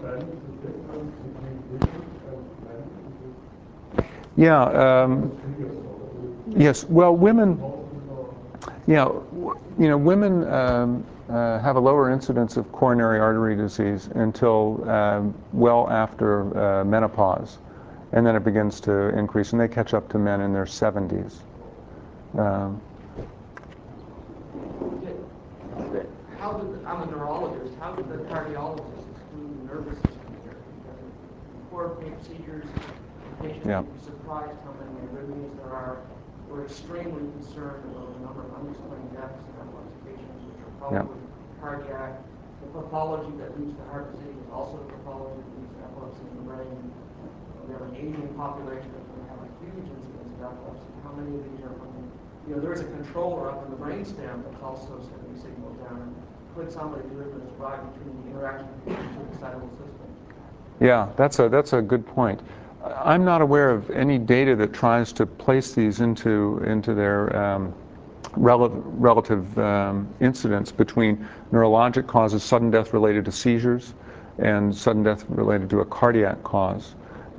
Speaker 2: Yeah. Yes. Well, women. Yeah. Women have a lower incidence of coronary artery disease until well after menopause, and then it begins to increase, and they catch up to men in their 70s.
Speaker 7: I'm a neurologist. How did the cardiologist exclude the nervous system here? Before procedures, patients would be surprised how many arrhythmias there are. We're extremely concerned about the number of unexplained deaths in epilepsy patients, which are probably cardiac. The pathology that leads to heart disease is also the pathology that leads to epilepsy in the brain. We have an aging population that's going to have a huge incidence of epilepsy. How many of these are from there is a controller up in the brainstem that's also sending signals down. Could somebody do it and survive between the interaction between the excitable system?
Speaker 2: Yeah, that's a good point. I'm not aware of any data that tries to place these into their relative incidence between neurologic causes, sudden death related to seizures, and sudden death related to a cardiac cause.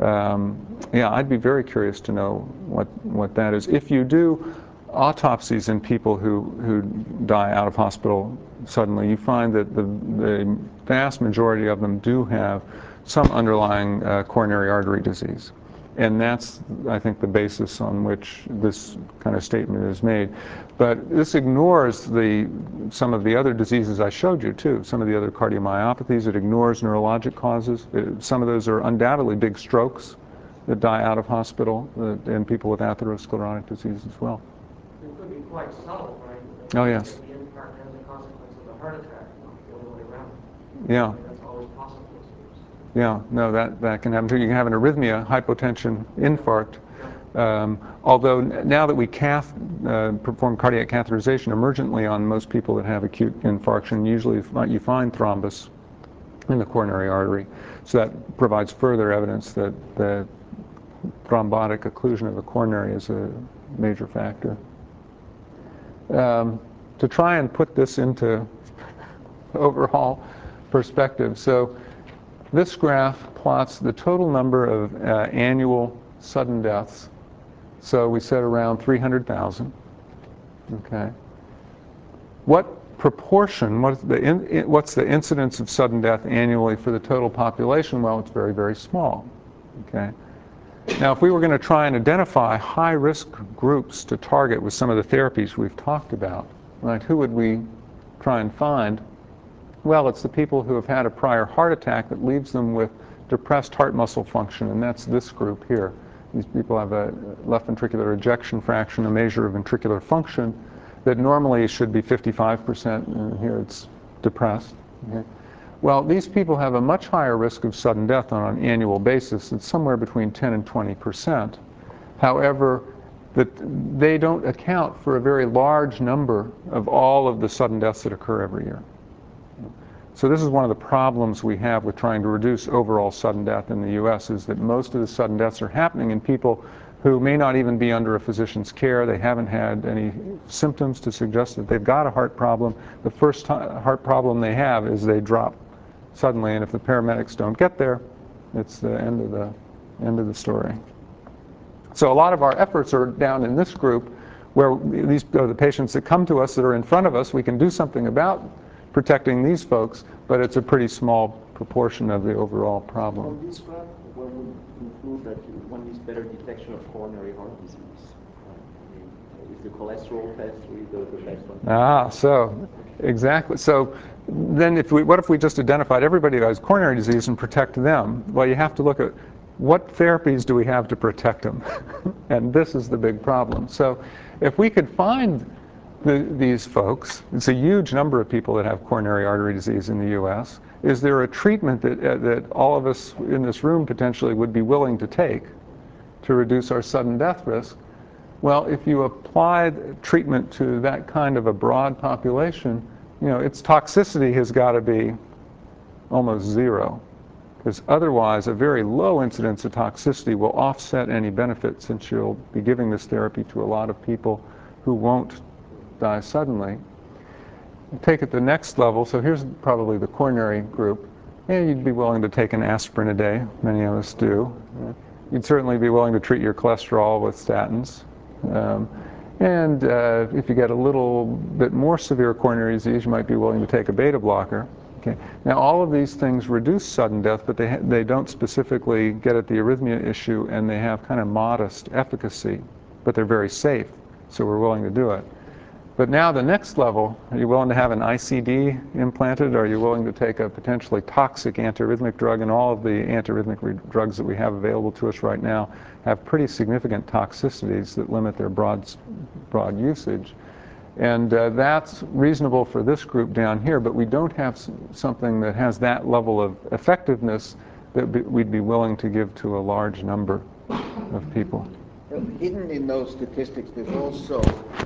Speaker 2: Yeah, I'd be very curious to know what that is. If you do autopsies in people who die out of hospital suddenly, you find that the vast majority of them do have some underlying coronary artery disease. And that's, I think, the basis on which this kind of statement is made. But this ignores some of the other diseases I showed you, too. Some of the other cardiomyopathies. It ignores neurologic causes. Some of those are undoubtedly big strokes that die out of hospital, and people with atherosclerotic disease as well.
Speaker 7: It could be quite subtle, right?
Speaker 2: Oh, yes.
Speaker 7: The infarct as a consequence of a heart attack, not the other way around.
Speaker 2: Yeah.
Speaker 7: That's always possible.
Speaker 2: Yeah, no, that can happen too. You can have an arrhythmia, hypotension, infarct. Although now that we perform cardiac catheterization emergently on most people that have acute infarction, usually you find thrombus in the coronary artery. So that provides further evidence that the thrombotic occlusion of the coronary is a major factor. To try and put this into overall perspective, so this graph plots the total number of annual sudden deaths. So we said around 300,000. Okay. What proportion? What's the incidence of sudden death annually for the total population? Well, it's very, very small. Okay. Now, if we were going to try and identify high-risk groups to target with some of the therapies we've talked about, right? Who would we try and find? Well, it's the people who have had a prior heart attack that leaves them with depressed heart muscle function, and that's this group here. These people have a left ventricular ejection fraction, a measure of ventricular function, that normally should be 55%, and here it's depressed. Okay. Well, these people have a much higher risk of sudden death on an annual basis. It's somewhere between 10 and 20%. However, they don't account for a very large number of all of the sudden deaths that occur every year. So this is one of the problems we have with trying to reduce overall sudden death in the U.S. is that most of the sudden deaths are happening in people who may not even be under a physician's care. They haven't had any symptoms to suggest that they've got a heart problem. The first heart problem they have is they drop suddenly, and if the paramedics don't get there, it's the end of the story. So a lot of our efforts are down in this group, where these are the patients that come to us that are in front of us. We can do something about protecting these folks, but it's a pretty small proportion of the overall problem.
Speaker 3: From this graph, one would conclude that one needs better detection of coronary heart disease. Is the cholesterol test really the best one?
Speaker 2: So exactly. So then what if we just identified everybody who has coronary disease and protect them? Well, you have to look at what therapies do we have to protect them? And this is the big problem. So if we could find these folks, it's a huge number of people that have coronary artery disease in the U.S. Is there a treatment that all of us in this room potentially would be willing to take to reduce our sudden death risk? Well, if you apply treatment to that kind of a broad population, its toxicity has got to be almost zero, because otherwise a very low incidence of toxicity will offset any benefit, since you'll be giving this therapy to a lot of people who won't die suddenly. Take it to the next level. So here's probably the coronary group. You'd be willing to take an aspirin a day. Many of us do. You'd certainly be willing to treat your cholesterol with statins. And if you get a little bit more severe coronary disease, you might be willing to take a beta blocker. Okay. Now, all of these things reduce sudden death, but they don't specifically get at the arrhythmia issue, and they have kind of modest efficacy, but they're very safe, so we're willing to do it. But now the next level, are you willing to have an ICD implanted? Are you willing to take a potentially toxic antiarrhythmic drug? And all of the antiarrhythmic drugs that we have available to us right now have pretty significant toxicities that limit their broad usage. And that's reasonable for this group down here, but we don't have something that has that level of effectiveness that we'd be willing to give to a large number of people.
Speaker 4: Hidden in those statistics, there's also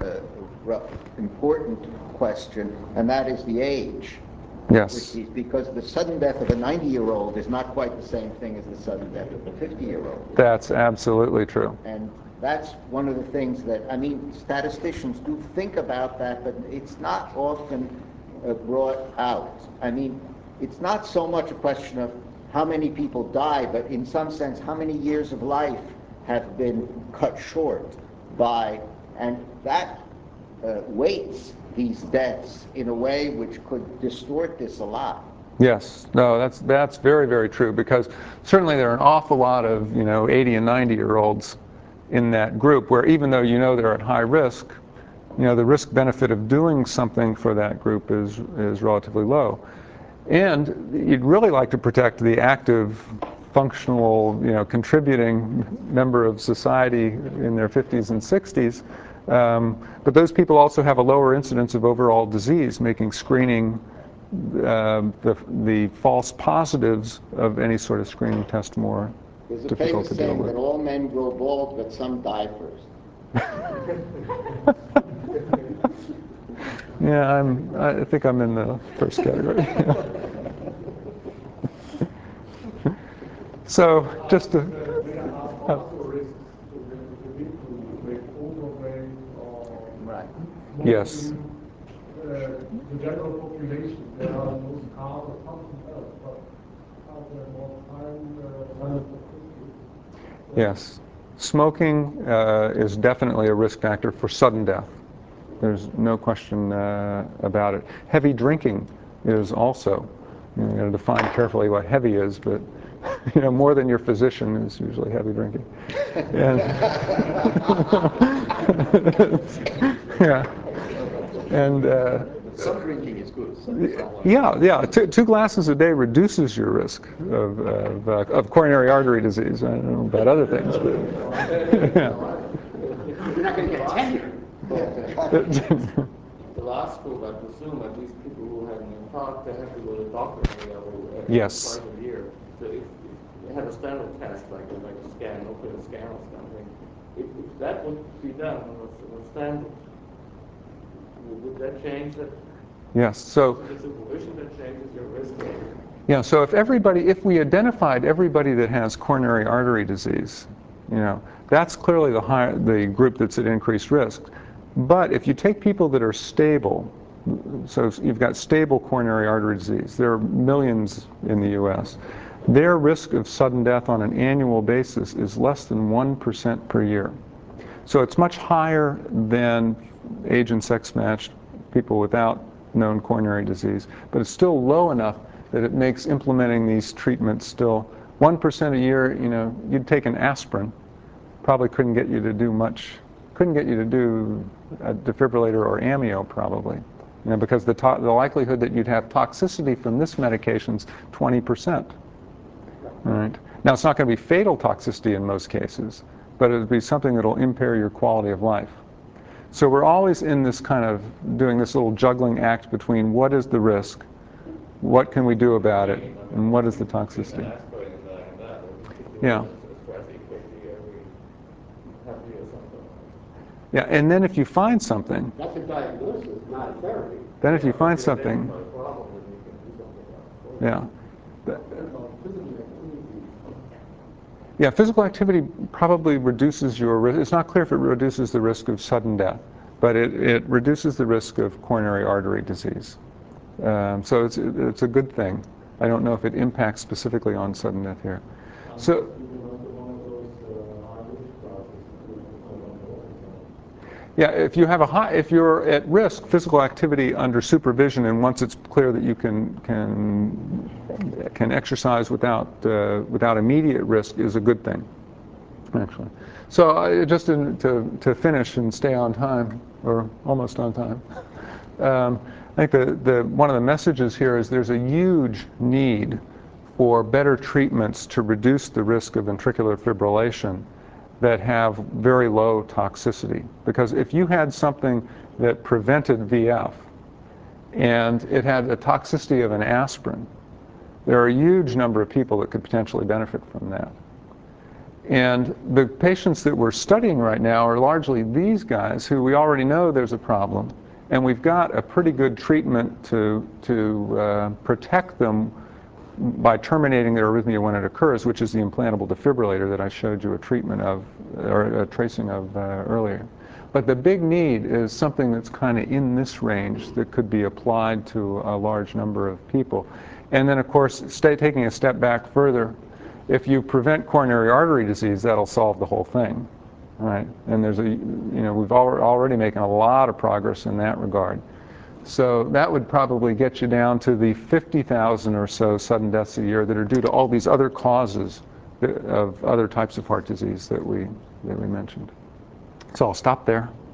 Speaker 4: important question, and that is the age.
Speaker 2: Yes.
Speaker 4: Because the sudden death of a 90-year-old is not quite the same thing as the sudden death of a 50-year-old.
Speaker 2: That's absolutely true.
Speaker 4: And that's one of the things that, statisticians do think about that, but it's not often brought out. It's not so much a question of how many people die, but in some sense, how many years of life have been cut short by, and that weights these deaths in a way which could distort this a lot.
Speaker 2: Yes, no, that's very, very true, because certainly there are an awful lot of 80 and 90-year-olds in that group where, even though they're at high risk, the risk benefit of doing something for that group is relatively low. And you'd really like to protect the active, functional, contributing member of society in their 50s and 60s. But those people also have a lower incidence of overall disease, making screening the false positives of any sort of screening test more difficult to deal with.
Speaker 4: There's a famous saying that all men grow bald, but some die first.
Speaker 2: Yeah, I think I'm in the first category. So just to...
Speaker 4: Right.
Speaker 2: Yes.
Speaker 8: The general population, there are those cars or something else, but are more time
Speaker 2: Yes. Smoking is definitely a risk factor for sudden death. There's no question about it. Heavy drinking is also. You got to define carefully what heavy is, but more than your physician is usually heavy drinking. And yeah. And
Speaker 1: Some drinking is good. Some
Speaker 2: Yeah. Two glasses a day reduces your risk of coronary artery disease. I don't know about other things, but
Speaker 1: you're not going to get tenure.
Speaker 5: The law school, I presume, at least people who have an infarct, they have to go to the doctor every
Speaker 2: yes.
Speaker 5: twice a year. So if they have a standard test, like a scan, nuclear scan or something, if that would be done on a standard, would that change that?
Speaker 2: Yes. So
Speaker 5: the supervision that changes your risk.
Speaker 2: Yeah. So if we identified everybody that has coronary artery disease, that's clearly the group that's at increased risk. But if you take people that are stable, so you've got stable coronary artery disease, there are millions in the U.S., their risk of sudden death on an annual basis is less than 1% per year. So it's much higher than age and sex matched people without known coronary disease, but it's still low enough that it makes implementing these treatments still 1% a year. You'd take an aspirin, probably couldn't get you to do much, couldn't get you to do a defibrillator or amnio probably, because the likelihood that you'd have toxicity from this medication's 20%. All right. Now it's not going to be fatal toxicity in most cases, but it would be something that will impair your quality of life. So we're always in this kind of doing this little juggling act between what is the risk, what can we do about it, and what is the toxicity. Yeah. Yeah, and then if you find something,
Speaker 1: that's a diagnosis, not a therapy.
Speaker 2: Then if you find something, yeah. Yeah, physical activity probably reduces your risk. It's not clear if it reduces the risk of sudden death, but it reduces the risk of coronary artery disease. So it's a good thing. I don't know if it impacts specifically on sudden death here. So. Yeah, if you're at risk, physical activity under supervision, and once it's clear that you can exercise without immediate risk, is a good thing, actually. So just to finish and stay on time, or almost on time, I think one of the messages here is there's a huge need for better treatments to reduce the risk of ventricular fibrillation that have very low toxicity. Because if you had something that prevented VF and it had the toxicity of an aspirin, there are a huge number of people that could potentially benefit from that. And the patients that we're studying right now are largely these guys who we already know there's a problem, and we've got a pretty good treatment to protect them by terminating their arrhythmia when it occurs, which is the implantable defibrillator that I showed you a treatment of, or a tracing of earlier. But the big need is something that's kind of in this range that could be applied to a large number of people. And then, of course, taking a step back further, if you prevent coronary artery disease, that'll solve the whole thing, right? And we've already making a lot of progress in that regard. So that would probably get you down to the 50,000 or so sudden deaths a year that are due to all these other causes of other types of heart disease that we mentioned. So I'll stop there.